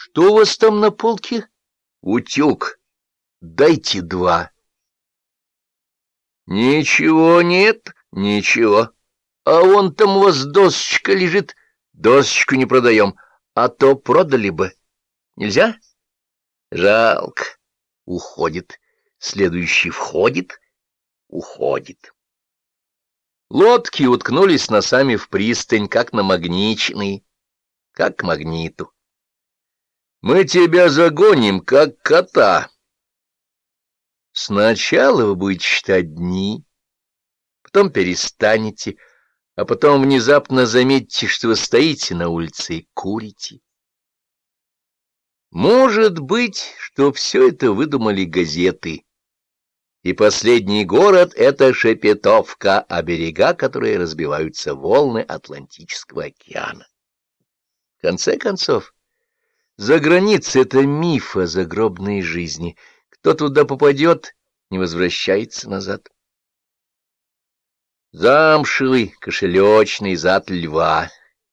Что у вас там на полке? Утюг. Дайте 2. Ничего нет, ничего. А вон там у вас досочка лежит. Досочку не продаем, а то продали бы. Нельзя? Жалко. Уходит. Следующий входит, уходит. Лодки уткнулись носами в пристань, как намагниченные, как к магниту. Мы тебя загоним, как кота. Сначала вы будете считать дни, потом перестанете, а потом внезапно заметите, что вы стоите на улице и курите. Может быть, что все это выдумали газеты, и последний город — это Шепетовка, а берега, которые разбиваются волны Атлантического океана. В конце концов, за границей — это миф о загробной жизни. Кто туда попадет, не возвращается назад. Замшевый, кошелечный зад льва.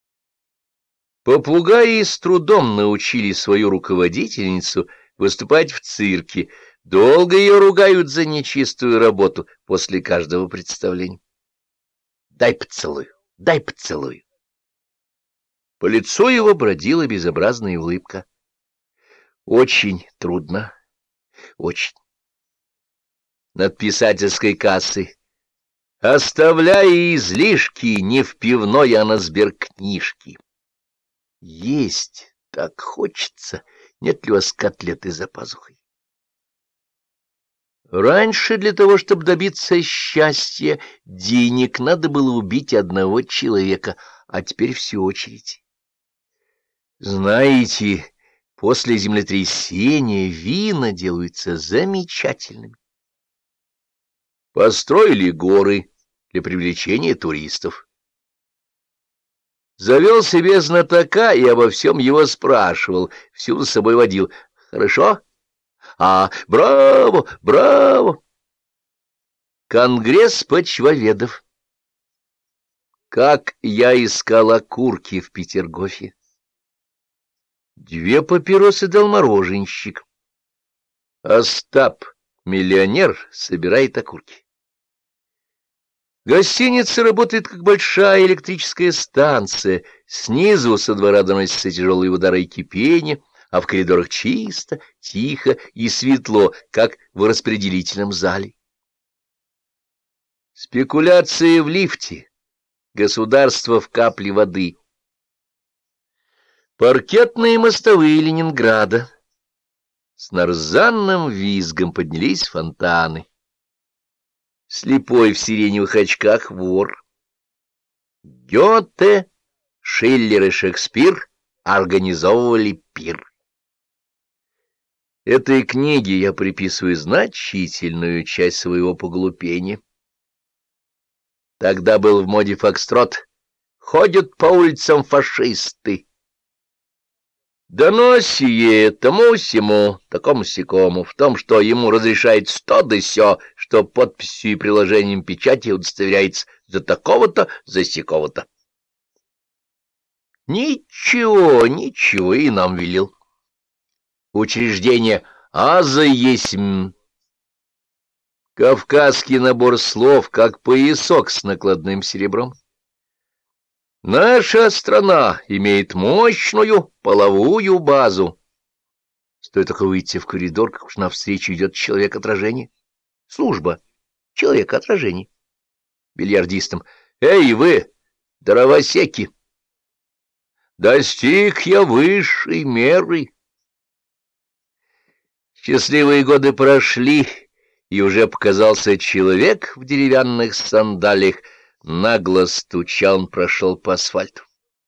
Попугаи с трудом научили свою руководительницу выступать в цирке. Долго ее ругают за нечистую работу после каждого представления. Дай поцелую, дай поцелую. По лицу его бродила безобразная улыбка. Очень трудно, очень. Над писательской кассой. Оставляя излишки не в пивной, а на сберкнижке. Есть так хочется. Нет ли у вас котлеты за пазухой? Раньше для того, чтобы добиться счастья, денег надо было убить одного человека, а теперь всю очередь. Знаете, после землетрясения вина делаются замечательными. Построили горы для привлечения туристов. Завел себе знатока и обо всем его спрашивал, всю за собой водил. Хорошо? Браво, браво! Конгресс почвоведов. Как я искал окурки в Петергофе. 2 папиросы дал мороженщик. Остап, миллионер, собирает окурки. Гостиница работает как большая электрическая станция. Снизу со двора доносятся тяжелые удары кипения, а в коридорах чисто, тихо и светло, как в распределительном зале. Спекуляции в лифте. Государство в капле воды. Паркетные мостовые Ленинграда. С нарзанным визгом поднялись фонтаны. Слепой в сиреневых очках вор. Гёте, Шиллер и Шекспир организовывали пир. Этой книге я приписываю значительную часть своего поглупения. Тогда был в моде фокстрот. Ходят по улицам фашисты. Дано сие тому-сему, такому-сякому, в том, что ему разрешает сто да сё, что подписью и приложением печати удостоверяется за такого-то, за сякого-то. Ничего, ничего, и нам велел. Учреждение аза есмь. Кавказский набор слов, как поясок с накладным серебром. Наша страна имеет мощную половую базу. Стоит только выйти в коридор, как уж навстречу идет человек-отражение. Служба человека-отражения. Бильярдистам: «Эй, вы, дровосеки! Достиг я высшей меры!» Счастливые годы прошли, и уже показался человек в деревянных сандалиях. Нагло стуча, он прошел по асфальту.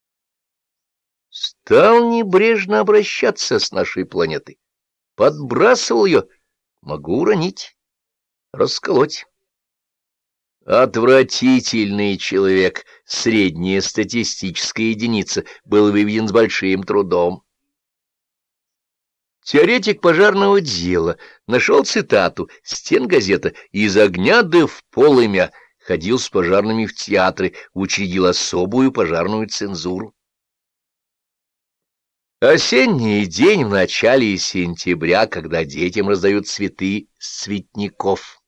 Стал небрежно обращаться с нашей планетой. Подбрасывал ее. Могу уронить, расколоть. Отвратительный человек, средняя статистическая единица, был выведен с большим трудом. Теоретик пожарного дела нашел цитату «Стенгазета» «Из огня да в полымя», ходил с пожарными в театры, учредил особую пожарную цензуру. Осенний день в начале сентября, когда детям раздают цветы с цветников.